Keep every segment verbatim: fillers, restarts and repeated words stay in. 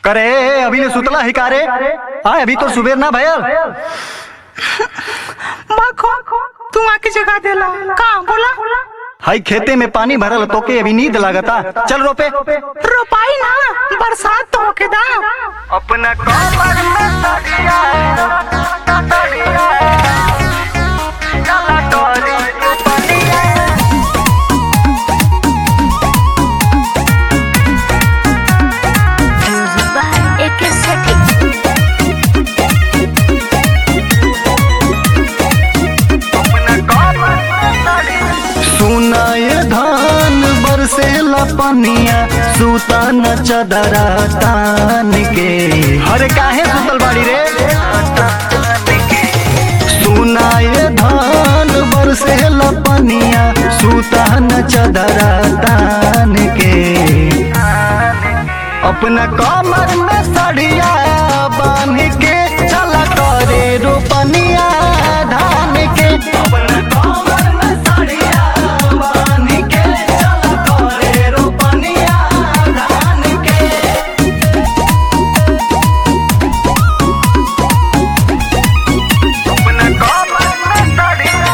करे अभी ने सुतला ही कारे आए अभी तो सुबेर ना भयल तू आके जगा देला का बोला हाई खेते में पानी भरल तो के अभी नींद लागता चल रोपे रोपाई ना बरसात तो होके दा अपना कमर में सड़िया सड़िया चला तोरी पनिया सुनाए धान बरसेला पनिया सूता न चदरा तान के हरे काहे सुतल बाड़ी रे सुनाए धान बरसेला पनिया सूता न चदरा तान के अपना कमर में सड़िया बांध के चला करे रोपनिया धान के अपना कमर में सड़िया बांध के चला करे रोपनिया धान के अपना कमर में सड़िया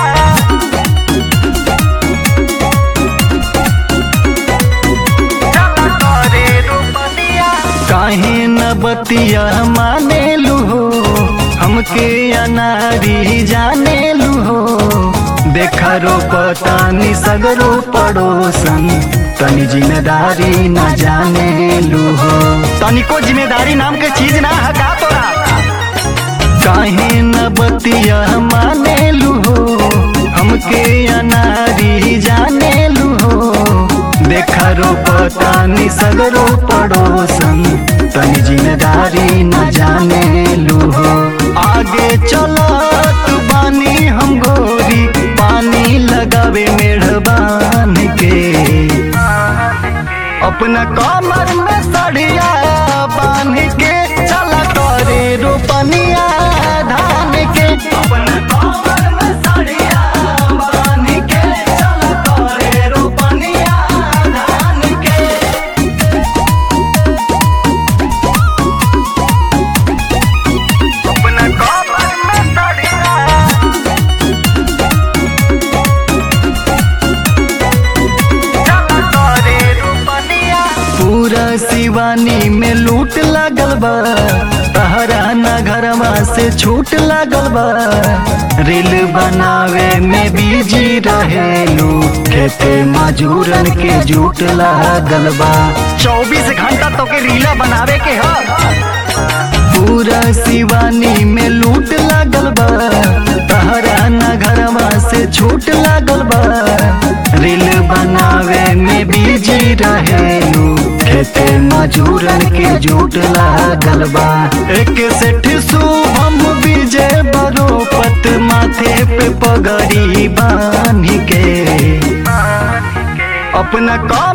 चला करे रोपनिया काहे न बतिया माने लूहो हमके अनारी जाने लूहो देखा रो पतानी सगरो पड़ोसन तनी जिम्मेदारी न जाने लूहो तनी को जिम्मेदारी नाम के चीज ना हका तोरा काहे न बतिया माने लूहो हमके अनारी जाने लूहो देखा रो पतानी सगरो पड़ोसन तनी जिम्मेदारी न जाने लूहो आगे चलत बानी हम गोरी पानी लगावे मेढ़बान के अपना कमर में सड़िया बांध के चला करे रोपनिया धान के अपना कमर में सड़िया बांध के चला करे रोपनिया धान के अपना कमर में सड़िया चला करे रोपनिया पूरा शिवानी में लूट लागल बा तहरा न घरवा से छूट लागल बा रील बनावे में बिजी रहेलू खेते मजूरन के जूट लागल बा चौबीस घंटा तो के रीला बनावे के ह पूरा शिवानी में लूट लागल बा तहरा न घरवा से छूट लागल बा रील बनावे में बिजी रहेलू खेते मजूरन के जूट लागल बा एक सेठ शुभम विजय बरोपत माथे पे पगड़ी बांध के अपना